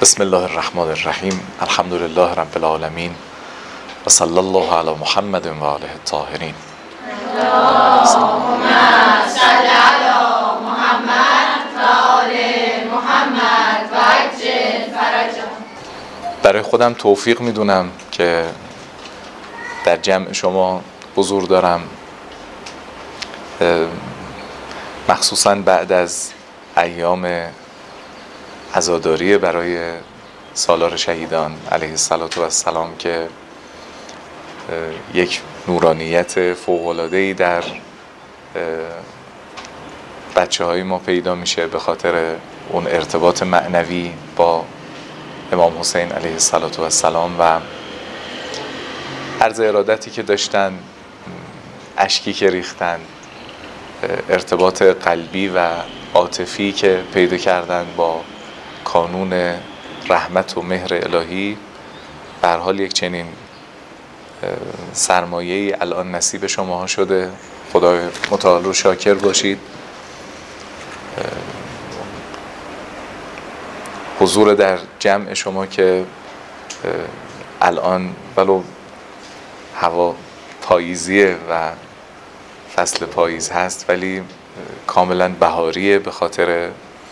بسم الله الرحمن الرحیم. الحمد لله رب العالمین و صلی الله علی محمد و آله الطاهرین. اللهم صل علی محمد و آل محمد و عجل فرجهم. برای خودم توفیق میدونم که در جمع شما حضور دارم، مخصوصا بعد از ایام عزاداری برای سالار شهیدان علیه السلام که یک نورانیت فوق‌العاده‌ای در بچه‌های ما پیدا میشه به خاطر اون ارتباط معنوی با امام حسین علیه السلام و عرض ارادتی که داشتن، اشکی که ریختن، ارتباط قلبی و عاطفی که پیدا کردن با کانون رحمت و مهر الهی. به هر حال یک چنین سرمایه‌ای الان نصیب شماها شده. خدای متعال رو شاکر باشید. حضور در جمع شما که الان ولو هوا پاییزیه و فصل پاییز هست ولی کاملا بهاریه به خاطر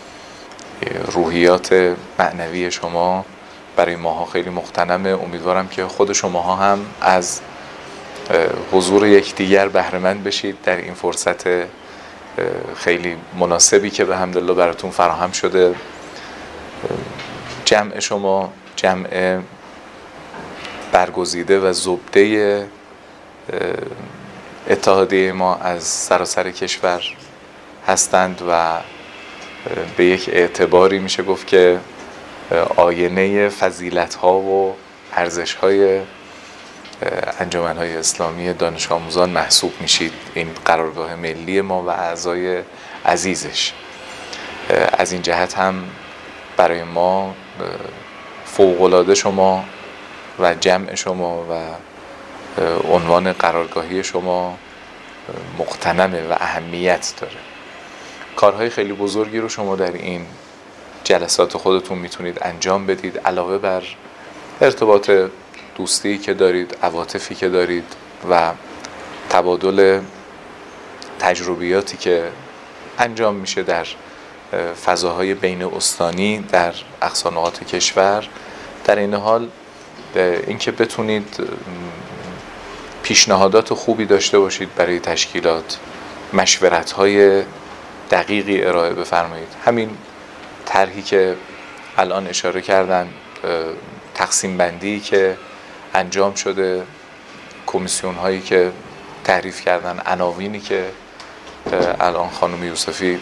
روحیات معنوی شما. برای ماها خیلی مغتنمه. امیدوارم که خود شماها هم از حضور یکدیگر بهره مند بشید در این فرصت خیلی مناسبی که به حمدالله براتون فراهم شده. جمع شما جمع برگزیده و زبده اتحادیه ما از سراسر کشور هستند و به یک اعتباری میشه گفت که آینه فضیلت‌ها و ارزش‌های انجمن‌های اسلامی دانش آموزان محسوب میشید. این قرارگاه ملی ما و اعضای عزیزش. از این جهت هم برای ما فوق‌العاده شما و جمع شما و عنوان قرارگاهی شما مغتنمه و اهمیت داره. کارهای خیلی بزرگی رو شما در این جلسات خودتون میتونید انجام بدید، علاوه بر ارتباط دوستی که دارید، عواطفی که دارید و تبادل تجربیاتی که انجام میشه در فضاهای بین استانی در اقصا نقاط کشور. در این حال اینکه بتونید پیشنهادات خوبی داشته باشید برای تشکیلات، مشورت‌های دقیقی ارائه بفرمایید. همین طرحی که الان اشاره کردن، تقسیم بندی که انجام شده، کمیسیون هایی که تعریف کردن، عناوینی که الان خانم یوسفی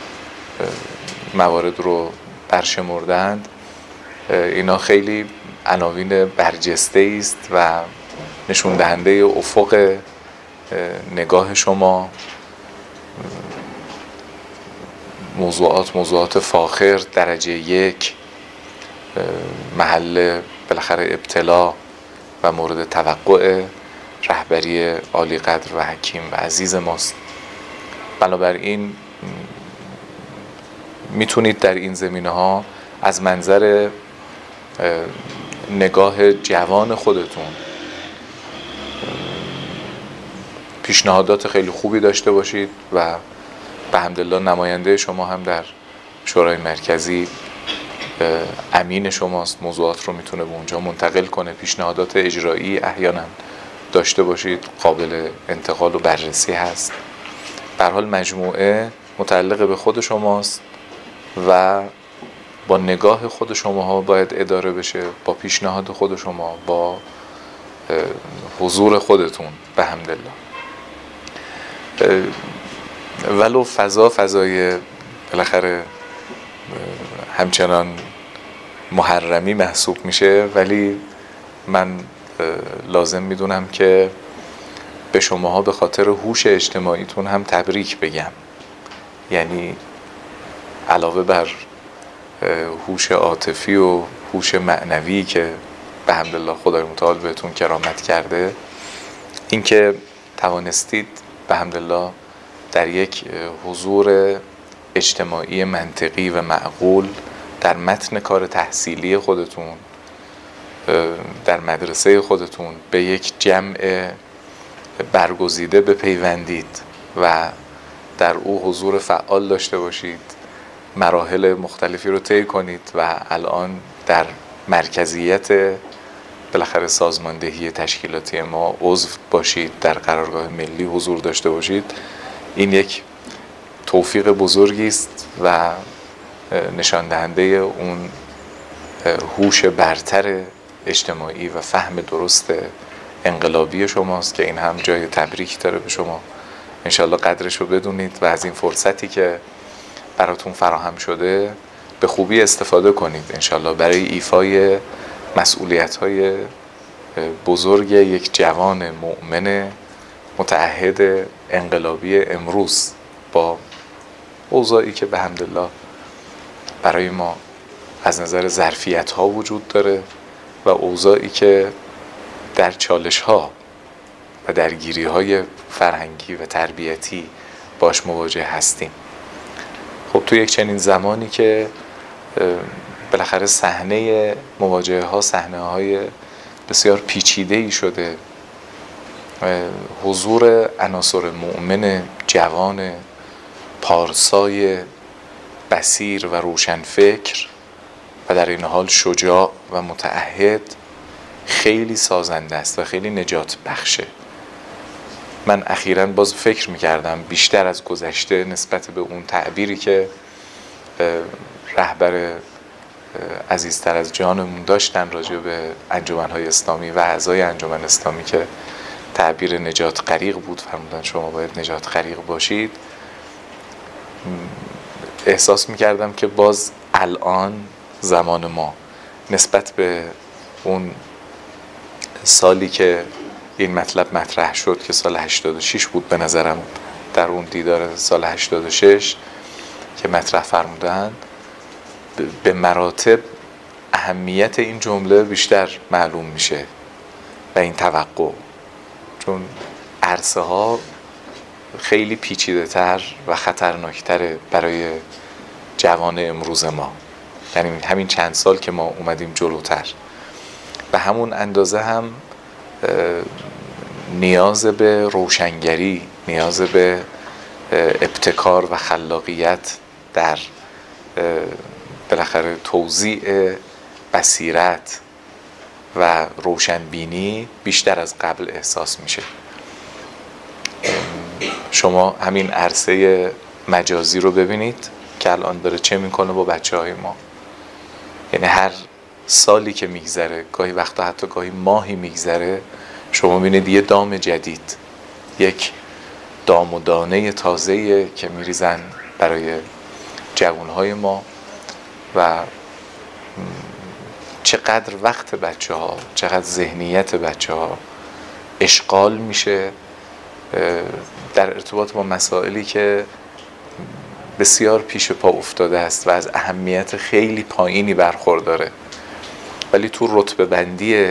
موارد رو برشمردند، اینا خیلی عناوین برجسته است و نشون دهنده افق نگاه شما. موضوعات فاخر، درجه یک، محل بالاخره ابتلا و مورد توقع رهبری عالی قدر و حکیم و عزیز ماست. بنابراین میتونید در این زمینه ها از منظر نگاه جوان خودتون پیشنهادات خیلی خوبی داشته باشید و به حمدالله نماینده شما هم در شورای مرکزی امین شماست، موضوعات رو میتونه به اونجا منتقل کنه. پیشنهادات اجرایی احیانا داشته باشید، قابل انتقال و بررسی هست. به هر حال مجموعه متعلق به خود شماست و با نگاه خود شماها باید اداره بشه، با پیشنهاد خود شما، با حضور خودتون به حمدالله. ولو فضای بالاخره همچنان محرمی محسوب میشه ولی من لازم میدونم که به شماها به خاطر هوش اجتماعیتون هم تبریک بگم. یعنی علاوه بر هوش عاطفی و هوش معنوی که به حمدالله خدای متعال بهتون کرامت کرده، اینکه توانستید به حمدالله در یک حضور اجتماعی منطقی و معقول در متن کار تحصیلی خودتون، در مدرسه خودتون به یک جمع برگزیده بپیوندید و در او حضور فعال داشته باشید، مراحل مختلفی رو طی کنید و الان در مرکزیت بالاخره سازماندهی تشکیلاتی ما عضو باشید، در قرارگاه ملی حضور داشته باشید. این یک توفیق بزرگی است و نشان دهنده اون هوش برتر اجتماعی و فهم درست انقلابی شماست که این هم جای تبریک داره به شما. انشالله قدرش رو بدونید و از این فرصتی که براتون فراهم شده به خوبی استفاده کنید انشالله برای ایفای مسئولیت‌های بزرگ یک جوان مؤمن متعهد انقلابی امروز با اوضاعی که به حمدالله برای ما از نظر ظرفیت‌ها وجود داره و اوضاعی که در چالش‌ها و درگیری‌های فرهنگی و تربیتی باش مواجه هستیم. خب تو یک چنین زمانی که بالاخره صحنه مواجهه ها صحنه های بسیار پیچیده‌ای شده، حضور عناصر مؤمن جوان پارسای بصیر و روشنفکر و در این حال شجاع و متعهد خیلی سازنده است و خیلی نجات بخشه. من اخیراً باز فکر می‌کردم بیشتر از گذشته نسبت به اون تعبیری که رهبر عزیزتر از جانمون داشتن راجع به انجمن‌های اسلامی و اعضای انجمن اسلامی که تعبیر نجات غریق بود، فرمودن شما باید نجات غریق باشید. احساس می‌کردم که باز الان زمان ما نسبت به اون سالی که این مطلب مطرح شد که سال 86 بود به نظرم، در اون دیدار سال 86 که مطرح فرمودن، به مراتب اهمیت این جمله بیشتر معلوم میشه و این توقع، چون عرصه ها خیلی پیچیده تر و خطرناکتره برای جوان امروز ما. یعنی همین چند سال که ما اومدیم جلوتر و همون اندازه هم نیاز به روشنگری، نیاز به ابتکار و خلاقیت در بالاخره توزیع بصیرت و روشنبینی بیشتر از قبل احساس میشه. شما همین عرصه مجازی رو ببینید که الان داره چه میکنه با بچه‌های ما. یعنی هر سالی که میگذره، گاهی وقتا حتی گاهی ماهی میگذره، شما ببینید یه دام جدید، یک دام و دانه تازه‌ای که میریزن برای جوانهای ما و چقدر وقت بچه‌ها، چقدر ذهنیت بچه‌ها اشغال میشه در ارتباط با مسائلی که بسیار پیش پا افتاده است و از اهمیت خیلی پایینی برخورداره، ولی تو رتبه بندی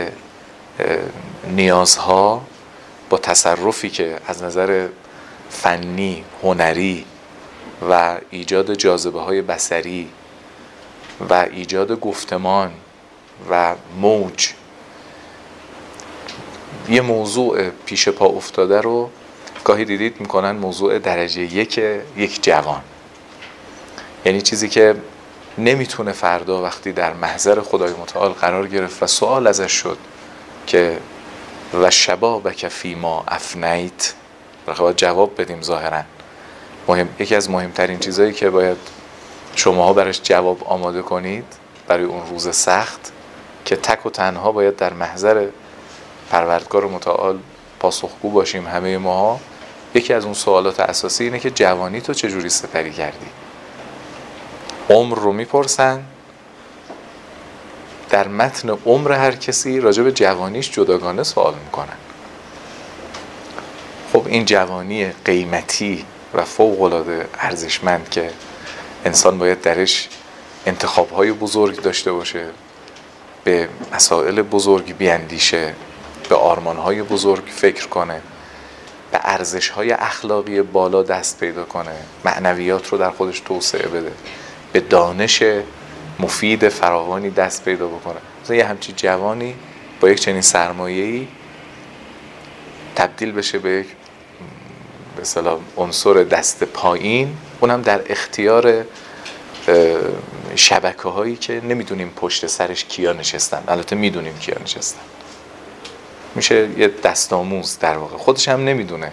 نیازها با تصرفی که از نظر فنی، هنری و ایجاد جاذبه‌های بصری و ایجاد گفتمان و موج یه موضوع پیش پا افتاده رو گاهی دیدید میکنن موضوع درجه یک جوان. یعنی چیزی که نمیتونه فردا وقتی در محضر خدای متعال قرار گرفت و سوال ازش شد که و شبابک فیما افنیت، باید جواب بدیم. ظاهرا یکی از مهمترین چیزایی که باید شماها براش جواب آماده کنید برای اون روز سخت که تک و تنها باید در محضر پروردگار متعال پاسخگو باشیم همه ماها، یکی از اون سوالات اساسی اینه که جوانی تو چجوری سپری کردی؟ عمر رو میپرسن، در متن عمر هر کسی راجع به جوانیش جداگانه سوال میکنن. خب این جوانی قیمتی و فوق‌العاده ارزشمند که انسان باید درش انتخاب‌های بزرگ داشته باشه، به مسائل بزرگ بیاندیشه، به آرمان‌های بزرگ فکر کنه، به ارزش‌های اخلاقی بالا دست پیدا کنه، معنویات رو در خودش توسعه بده، به دانش مفید فراوانی دست پیدا بکنه. مثلا یه همچین جوانی با یک چنین سرمایه‌ای تبدیل بشه به یک به اصطلاح عنصر دست پایین، اونم در اختیار شبکه‌هایی که نمیدونیم پشت سرش کیا نشستن. البته میدونیم کیا نشستن. میشه یه دستاموز در واقع، خودش هم نمیدونه،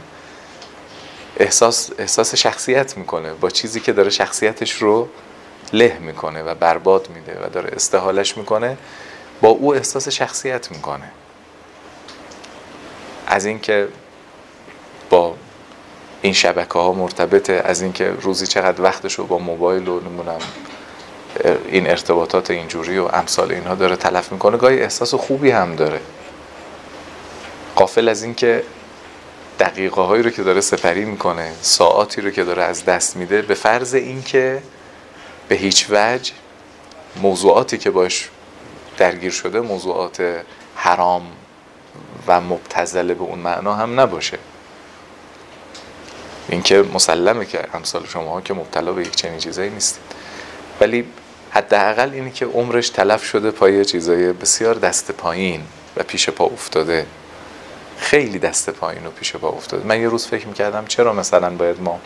احساس شخصیت میکنه با چیزی که داره شخصیتش رو له میکنه و برباد میده و داره استحالش میکنه، با او احساس شخصیت میکنه. از اینکه با این شبکه‌ها مرتبطه، از اینکه روزی چقدر وقتشو با موبایل و نمیدونم این ارتباطات اینجوری و امثال اینها داره تلف میکنه، گاهی احساس خوبی هم داره، غافل از اینکه دقیقه هایی رو که داره سپری میکنه، ساعاتی رو که داره از دست میده، به فرض اینکه به هیچ وجه موضوعاتی که باش درگیر شده موضوعات حرام و مبتذل به اون معنا هم نباشه. اینکه مسلمه که امثال شماها که مبتلا به یک چنین چیزایی نیستید، ولی حداقل اینی که عمرش تلف شده پای چیزای بسیار دست پایین و پیش پا افتاده، خیلی دست پایین و پیش پا افتاده. من یه روز فکر میکردم چرا مثلا باید ما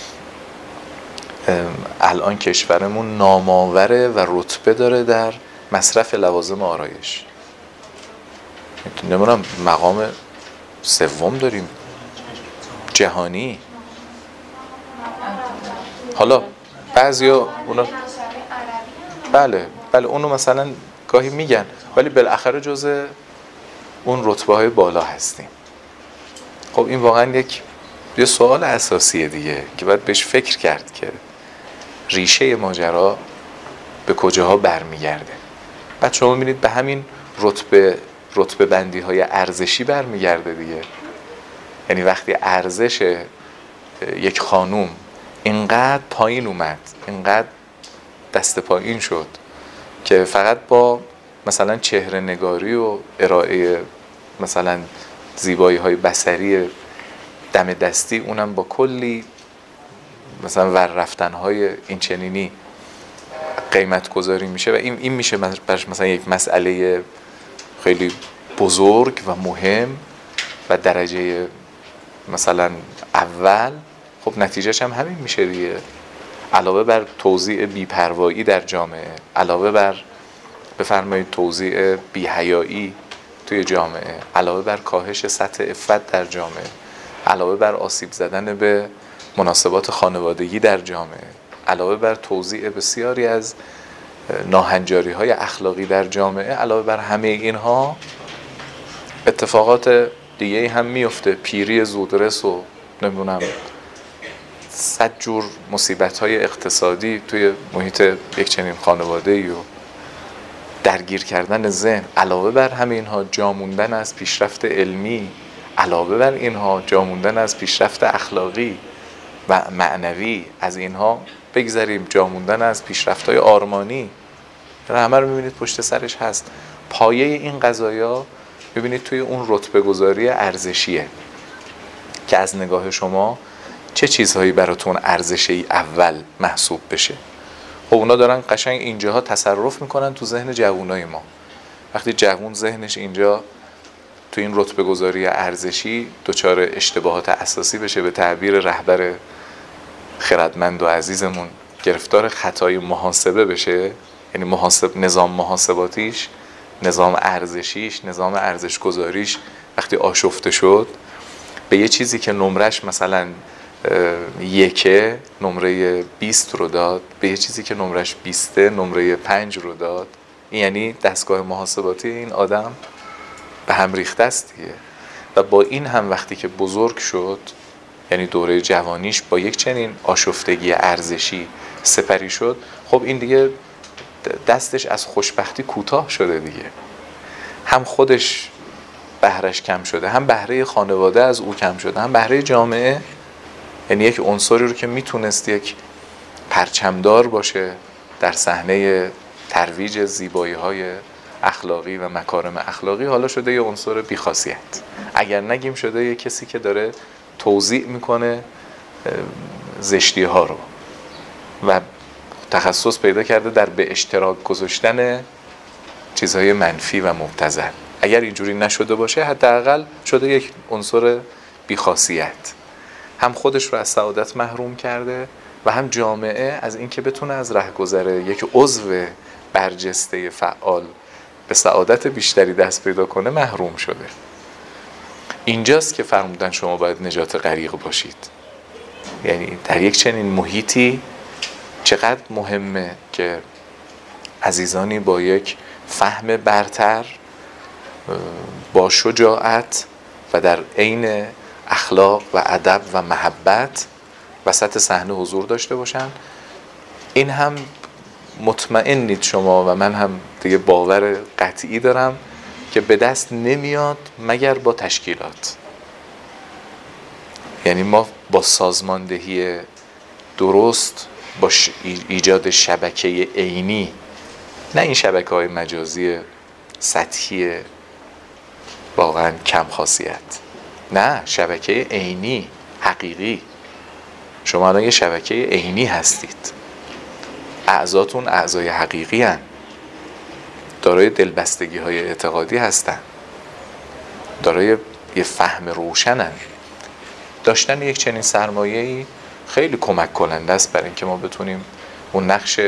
الان کشورمون نامآوره و رتبه داره در مصرف لوازم آرایش. نمیدونم مقام سوم داریم جهانی. حالا بعضیا اونا بله اونو مثلا گاهی میگن، ولی بالاخره جزء اون رتبه های بالا هستیم. خب این واقعا یه سوال اساسیه دیگه که باید بهش فکر کرد که ریشه ماجرا به کجاها برمیگرده. بعد شما میبینید به همین رتبه بندی های ارزشی برمیگرده دیگه. یعنی وقتی ارزش یک خانوم اینقدر پایین اومد، اینقدر دست پایین شد که فقط با مثلا چهره نگاری و ارائه مثلا زیبایی های بصری دم دستی، اونم با کلی مثلا ور رفتن های این چنینی قیمت گذاری میشه و این میشه مثلا یک مسئله خیلی بزرگ و مهم و درجه مثلا اول. خب نتیجهش هم همین میشه دیگه. علاوه بر توزیع بی‌پروایی در جامعه، علاوه بر بفرمایید توزیع بی‌حیایی توی جامعه، علاوه بر کاهش سطح عفت در جامعه، علاوه بر آسیب زدن به مناسبات خانوادگی در جامعه، علاوه بر توزیع بسیاری از ناهنجاری‌های اخلاقی در جامعه، علاوه بر همه اینها اتفاقات دیگه هم میفته، پیری زودرس و نمیدونم 100 جور مصیبت‌های اقتصادی توی محیط یک چنین خانواده‌ای و درگیر کردن ذهن. علاوه بر همه اینها جاموندن از پیشرفت علمی، علاوه بر اینها جاموندن از پیشرفت اخلاقی و معنوی، از اینها بگذاریم جاموندن از پیشرفت‌های آرمانی، همه رو می‌بینید پشت سرش هست. پایه این قضایا می‌بینید توی اون رتبه گذاری ارزشیه که از نگاه شما چه چیزهایی براتون ارزشی اول محسوب بشه. خب اونا دارن قشنگ اینجاها تصرف میکنن تو ذهن جوانای ما. وقتی جوان ذهنش اینجا تو این رتبه گذاری ارزشی دچار اشتباهات اساسی بشه، به تعبیر رهبر خردمند و عزیزمون گرفتار خطای محاسبه بشه، یعنی نظام محاسباتیش، نظام ارزشیش، نظام ارزش گذاریش وقتی آشفته شد، به یه چیزی که نمرش مثلا 1 نمره 20 رو داد، به یه چیزی که نمرش 20 نمره 5 رو داد، این یعنی دستگاه محاسباتی این آدم به هم ریخته است دیگه. و با این هم وقتی که بزرگ شد، یعنی دوره جوانیش با یک چنین آشفتگی ارزشی سپری شد، خب این دیگه دستش از خوشبختی کوتاه شده دیگه. هم خودش بهرهش کم شده، هم بهره خانواده از او کم شده، هم بهره جامعه. یعنی یک عنصری رو که میتونست یک پرچمدار باشه در صحنه ترویج زیبایی‌های اخلاقی و مکارم اخلاقی، حالا شده یه عنصر بی‌خاصیت. اگر نگیم شده یه کسی که داره توزیع میکنه زشتی‌ها رو و تخصص پیدا کرده در به اشتراک گذاشتن چیزهای منفی و مبتذل. اگر اینجوری نشده باشه حداقل شده یک عنصر بیخاصیت، هم خودش رو از سعادت محروم کرده و هم جامعه از اینکه بتونه از رهگذر یک عضو برجسته فعال به سعادت بیشتری دست پیدا کنه محروم شده. اینجاست که فرمودن شما باید نجات غریق باشید. یعنی در یک چنین محیطی چقدر مهمه که عزیزانی با یک فهم برتر، با شجاعت و در عین اخلاق و ادب و محبت وسط صحنه حضور داشته باشن. این هم مطمئنید شما و من هم دیگه باور قطعی دارم که به دست نمیاد مگر با تشکیلات. یعنی ما با سازماندهی درست، با ایجاد شبکه عینی، نه این شبکه‌های مجازی سطحی واقعا کم خاصیت، نه شبکه عینی حقیقی. شما الان یه شبکه عینی هستید، اعضاتون اعضای حقیقی هستند، دارای دلبستگی های اعتقادی هستند، دارای یه فهم روشنن. داشتن یک چنین سرمایه‌ای خیلی کمک کننده است برای اینکه ما بتونیم اون نقش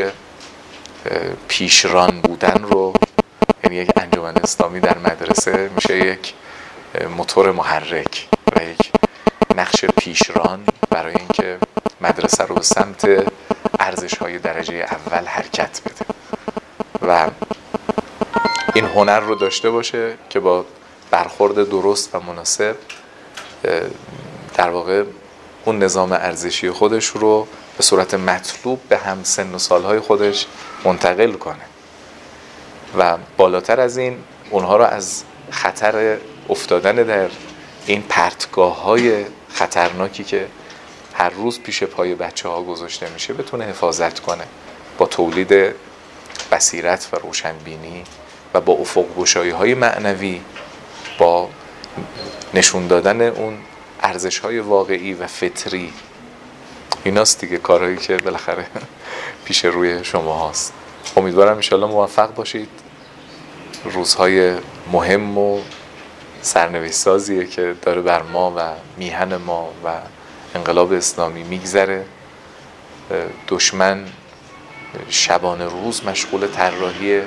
پیشران بودن رو، یعنی یک انجمن اسلامی در مدرسه میشه یک موتور محرک و یک نقش پیشران برای اینکه مدرسه رو به سمت ارزش‌های درجه اول حرکت بده و این هنر رو داشته باشه که با برخورد درست و مناسب در واقع اون نظام ارزشی خودش رو به صورت مطلوب به هم سن و سالهای خودش منتقل کنه و بالاتر از این اونها رو از خطر افتادن در این پرتگاه‌های خطرناکی که هر روز پیش پای بچه‌ها گذاشته میشه بتونه حفاظت کنه، با تولید بصیرت و روشنبینی و با افق‌گشایی‌های معنوی، با نشون دادن اون ارزش‌های واقعی و فطری. ایناست دیگه کارهایی که بالاخره پیش روی شما هست. امیدوارم انشالله موفق باشید. روزهای مهم و سرنوشت سازیه که داره بر ما و میهن ما و انقلاب اسلامی میگذره. دشمن شبانه روز مشغول طراحی،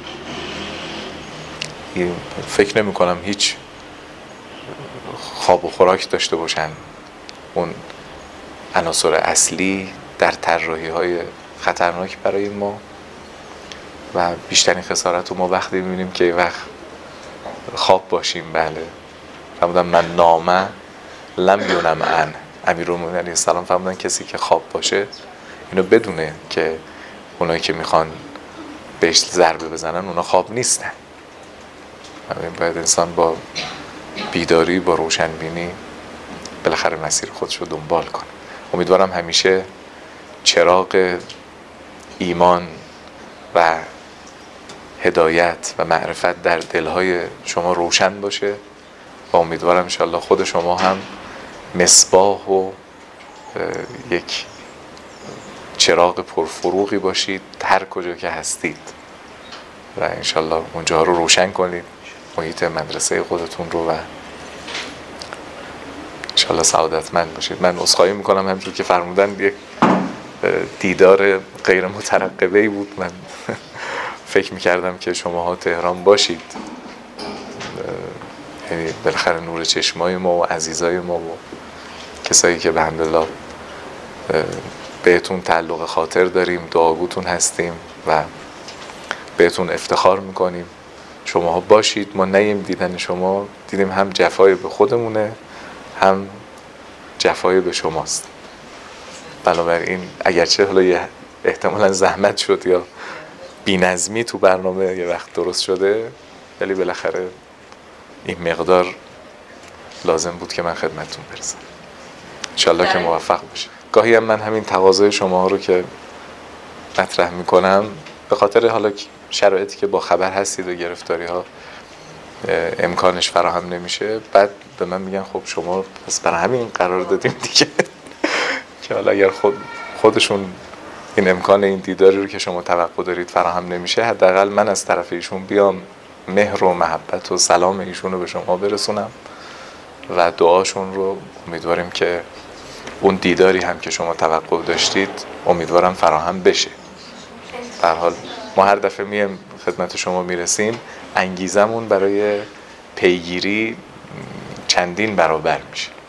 فکر نمی کنم هیچ خواب و خوراک داشته باشن اون عناصر اصلی در طراحی های خطرناک برای ما و بیشترین خسارت رو ما وقتی میبینیم که وقت خواب باشیم. بله فرمودن من نامه لم یونم ان، امیرالمومنین علیه السلام فرمودن کسی که خواب باشه اینو بدونه که اونایی که میخوان بهش ضربه بزنن اونا خواب نیستن. باید انسان با بیداری، با روشنبینی بالاخره مسیر خودش رو دنبال کنه. امیدوارم همیشه چراغ ایمان و هدایت و معرفت در دلهای شما روشن باشه و امیدوارم انشاءالله خود شما هم مصباح و یک چراغ پرفروغی باشید هر کجا که هستید و انشاءالله اونجا رو روشن کنید، محیط مدرسه خودتون رو، و انشاءالله سعادتمند باشید. من عذرخواهی میکنم همونطور که فرمودن یک دیدار غیر مترقبه‌ای بود. من فکر میکردم که شماها تهران باشید، یعنی بالاخره نور چشمای ما و عزیزای ما و کسایی که به الحمدلله بهتون تعلق خاطر داریم، دعاگوتون هستیم و بهتون افتخار میکنیم. شماها باشید، ما نیم دیدن شما، دیدیم هم جفای به خودمونه هم جفای به شماست. بنابراین اگرچه حالا یه احتمالا زحمت شد یا بی‌نظمی تو برنامه یه وقت درست شده، ولی بالاخره این مقدار لازم بود که من خدمتتون برسم. انشالله که موفق باشید. گاهی هم من همین تقاضای شما رو که مطرح میکنم به خاطر حالا شرایطی که با خبر هستید و گرفتاری ها امکانش فراهم نمیشه، بعد به من میگن خب شما پس برای همین قرار دادیم دیگه که حالا اگر خودشون این امکان این دیداری رو که شما توقع دارید فراهم نمیشه، حداقل من از طرف ایشون بیام مهر و محبت و سلام ایشون رو به شما برسونم و دعاشون رو امیدواریم که اون دیداری هم که شما توقع داشتید امیدوارم فراهم بشه. به هر حال ما هر دفعه میم خدمت شما میرسیم، انگیزمون برای پیگیری چندین برابر میشه.